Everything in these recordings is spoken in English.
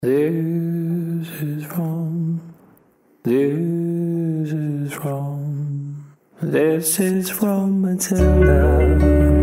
This is from Matilda.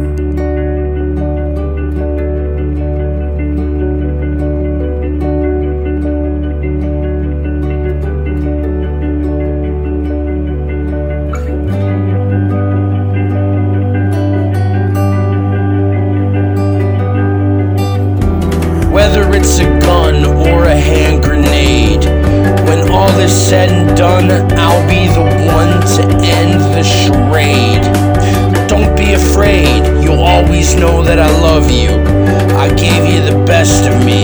Whether it's a gun or a hand grenade, when all is said and done, I'll be the one to end the charade. Don't be afraid, you'll always know that I love you. I gave you the best of me,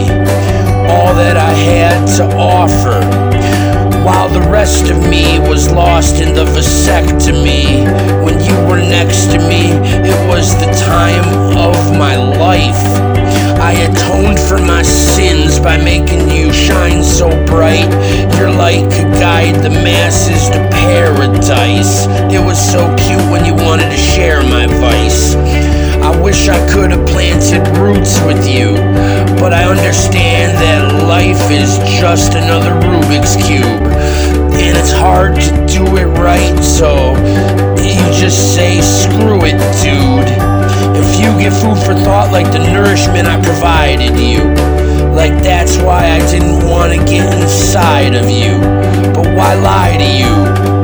all that I had to offer, while the rest of me was lost in the vasectomy. When you were next to me, it was the time of my life. I atoned for my sins by making you shine so bright. Your light could guide the masses to paradise. It was so cute when you wanted to share my vice. I wish I could have planted roots with you, but I understand that life is just another Rubik's Cube, and it's hard to do it right, so you just say, screw it, dude. If you get food for thought like the nourishment I provided you, like that's why I didn't want to get inside of you. But why lie to you?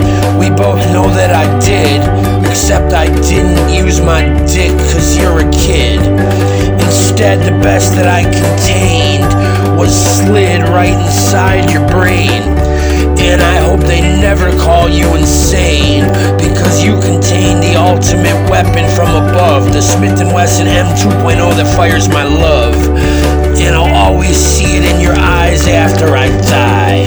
We both know that I did, except I didn't use my dick cause you're a kid. Instead, the best that I contained was slid right inside your brain. And I hope they never call you insane, because you contain the ultimate weapon from above, the Smith & Wesson M2.0 that fires my love. And I'll always see it in your eyes after I die.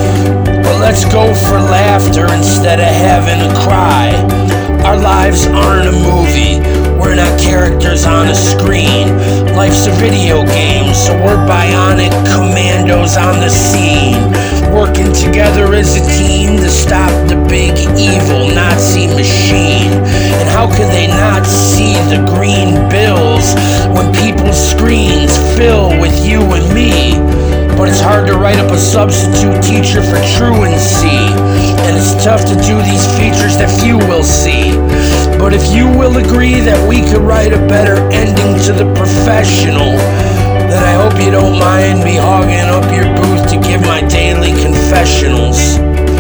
But let's go for laughter instead of having a cry. Our lives aren't a movie, we're not characters on a screen. Life's a video game, so we're bionic commandos on the scene, working together as a team to stop the big evil Nazi machine. And how could they not see the green bills when people's screens fill with you and me? But it's hard to write up a substitute teacher for truancy, and it's tough to do these features that few will see. But if you will agree that we could write a better ending to The Professional, then I hope you don't mind me hogging up your booth to give my daily confessionals.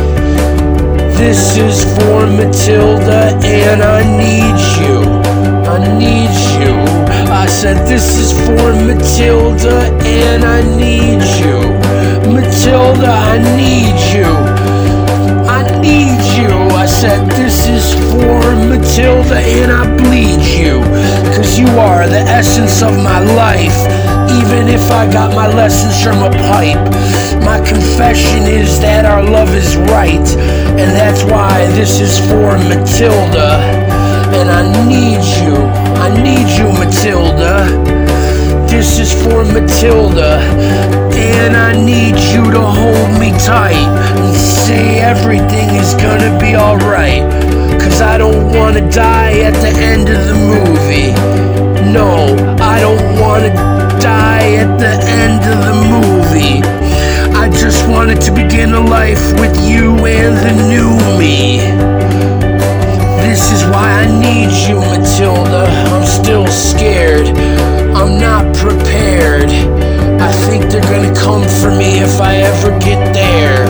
This is for Matilda, and I need you. I need you. I said this is for Matilda, and I need you. Matilda, I need you. I need you. I said this is for Matilda, and I bleed you, cause you are the essence of my life. Even if I got my lessons from a pipe, my confession is that our love is right, and that's why this is for Matilda. And I need you, Matilda. This is for Matilda, and I need you to hold me tight and say everything is gonna be alright, cause I don't wanna die at the end of the movie. No, I don't wanna die at the end of the movie. I just wanted to begin a life with you and the new me. This is why I need you, Matilda. I'm still scared, I'm not prepared. I think they're gonna come for me if I ever get there.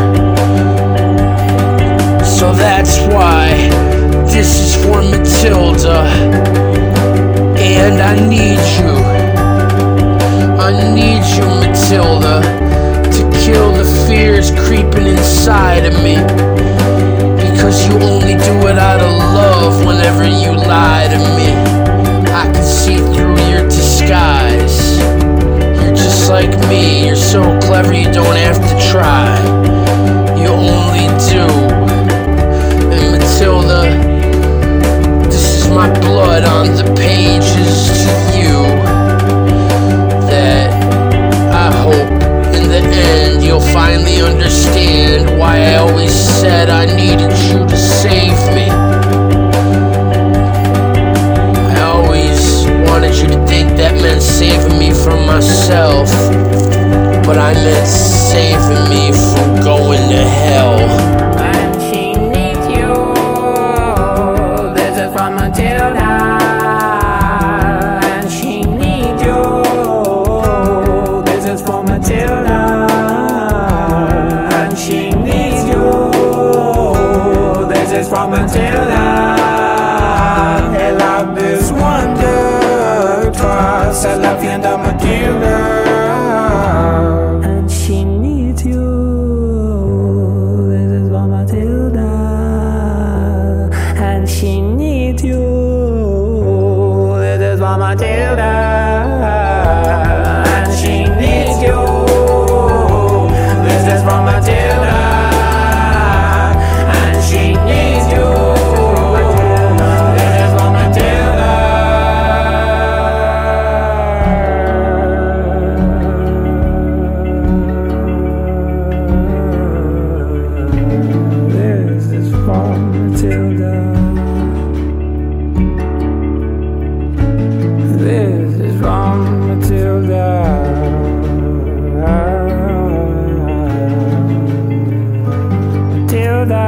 So that's why this is for Matilda, and I need you. I need you, Matilda, to kill the fears creeping inside of me, because you only do it out of love whenever you lie to me. I can see through your disguise. You're just like me, you're so clever you don't have to try. You only do. And Matilda, this is my blood on the pages to you, that I hope in the end you'll finally understand why I always said I needed you to save me. I always wanted you to think that meant saving me from myself. but I meant saving me from going to hell. And she needs you. This is from Matilda. And she needs you. This is for Matilda. And she needs you. This is from Matilda. Her love is wonder, trust, a la fienda Matilda. And she needs you. This is for Matilda. And she needs you. This is for Matilda. And she needs you. This is for Matilda. And she needs you. This is for Matilda. This is for Matilda. This is from Matilda. Matilda.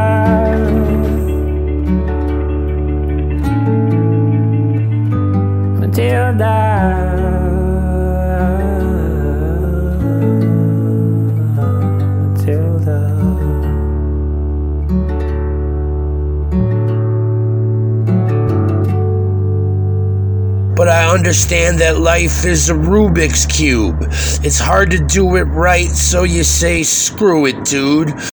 Matilda. Matilda. But I understand that life is a Rubik's Cube. It's hard to do it right, so you say, screw it, dude.